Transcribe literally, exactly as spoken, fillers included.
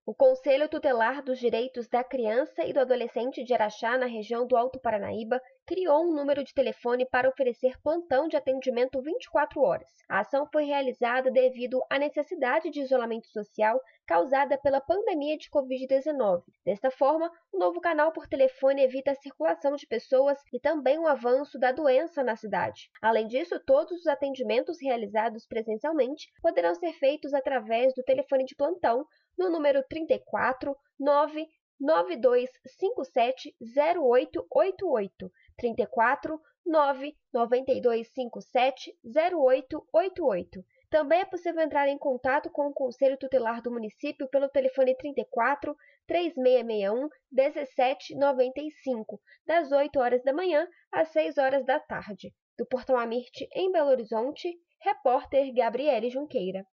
O Conselho Tutelar dos Direitos da Criança e do Adolescente de Araxá, na região do Alto Paranaíba, criou um número de telefone para oferecer plantão de atendimento vinte e quatro horas. A ação foi realizada devido à necessidade de isolamento social causada pela pandemia de covid dezenove. Desta forma, o novo canal por telefone evita a circulação de pessoas e também o avanço da doença na cidade. Além disso, todos os atendimentos realizados presencialmente poderão ser feitos através do telefone de plantão no número trinta e quatro, nove nove dois cinco sete, zero oito oito oito, trinta e quatro, nove nove dois cinco sete, zero oito oito oito. Também é possível entrar em contato com o Conselho Tutelar do município pelo telefone trinta e quatro, três seis seis um, um sete nove cinco, das oito horas da manhã às seis horas da tarde. Do Portal Amirte, em Belo Horizonte, repórter Gabriele Junqueira.